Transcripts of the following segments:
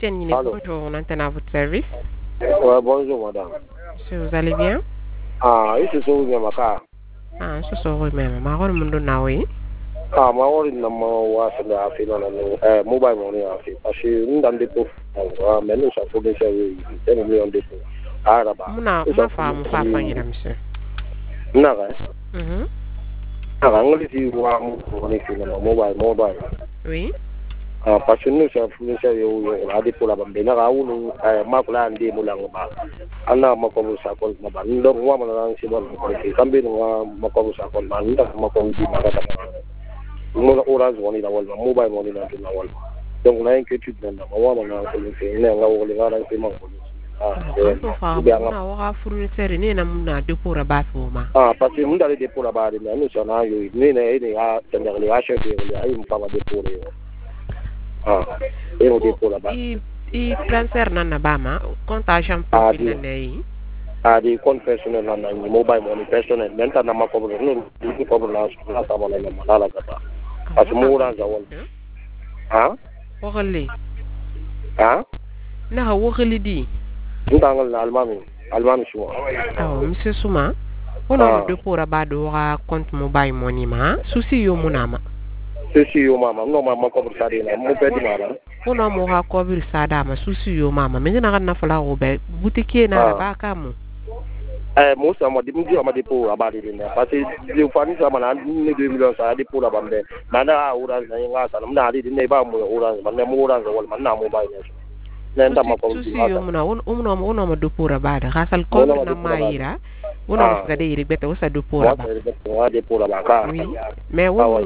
Tenini, Allô. bonjour, on antenne à votre service. Ouais, bonjour, madame. Monsieur, vous allez bien? Ah, ici, c'est où, Maka? Ah, je suis heureux même. Ma rôle mundo na oui. Ah, ma wari na ma wa sa da afi na mobile money afi. Parce que nous dans des pauvres, mais nous ça faut des services, c'est nous on des pauvres. Ah, là-bas. Muna faamu fa fanyira monsieur. Naga. Mhm. Naga, ngoli si wa mu ni fi na mobile. Oui. Ah, parce que nous ça faut des services on a des pour la bande. Naga unu ma kula ndi mulang ba. Ana makomo sa kon na ba. Ndo wa ma na si bon ko ki kambe no makomo sa kon ba. Nda makomo di ma ka mo orange woni la wala mobile money na la wala donc na inquiétude na ma wala na ko ni fe ne nga wala ngara fi ma ko Kanto fa muna waka fournisseur ni na muna depora ba fuma. Ah, parce que munda le dépôt là-bas na nous ça na yo ni a tendre les acheter les ay mu fama dépôt yo. Ah, et au dépôt là-bas. I transfer na bama compte agent profil na yi. Ah, des comptes personnels na mobile money personnel maintenant na ma ko no ni ko la sa wala na la kata. Parce que mo orange wala. Ah? Waxali. Ah? Na waxali di. Ndangal almami suma. Ah, monsieur Souma. Ono depora ba do wa compte mobile money ma. Susi yo munama. Susi yo mama, no mama ko sari na mo pedi mara. Ono mo ha ko bir sada ma susi yo mama. Me na kan na fala o be boutique na ba kamu. Mo sa mo di mo di pour abadi ni parce que le fani sa mana ni 2 millions sa di pour abambe. Mana orange na nga sa na di ne ba mo orange, man mo orange wal man na mobile ni. Nenda ma ko susi yo muna uno ma dupura bada khasal ko na mayira uno ma ga de beta usa dupura ba oui mais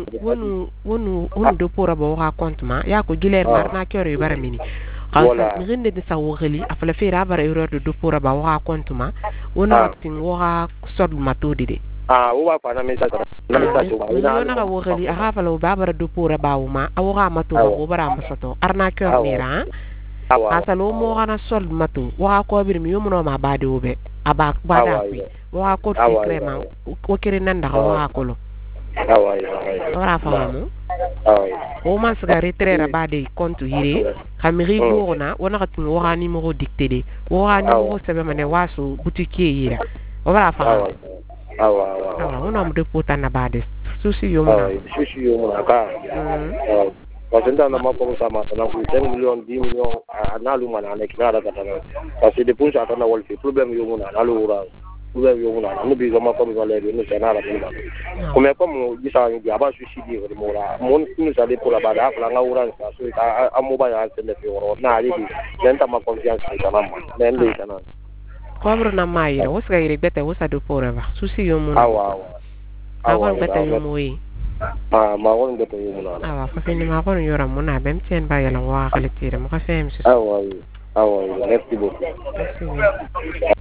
wonu dupura ba wa compte ma ya ko giler marna kero yu baramini khasal mi gende de sa wogali afala fera bara euro de dupura ba wa compte ma wona tin wa sod matodi de wa pa na message na na ga wogali aha fala ba bara dupura ba ma awa mato ba bara masato arna kero mira asalo mo kana sol matu wa ko bir mi yomuno ma bade obe aba bada fi wa ko secrètement ko kire nanda wa ko lo ora famu o man sa retraire bade compte yire xamiri gorna wona xat wa numéro dicté de wa numéro sebe mané waso boutique yira ora famu awa wona mo de potana bade susi yomuna ka parce que dans ma comme ça maintenant 5 millions 10 millions analu mana ne kina da katana parce que depuis ça tana wal fi problème yo mona nalu ura problème yo mona no bi ma comme ça les no sana la mona comme bisa ngi aba suicide ko mora mon nous aller pour la bada la nga ura ça so a mobile ya tele fi woro na ali bi nenta ma confiance ta mama nende kana Kobro na mayira wosga ire bete wosa do porava susi yo mona awa bete yo moyi ma won de to yumuna awa fa fini ma kono yora mona bem sen ba yala wa xale tire mo ka fem ci awa merci beaucoup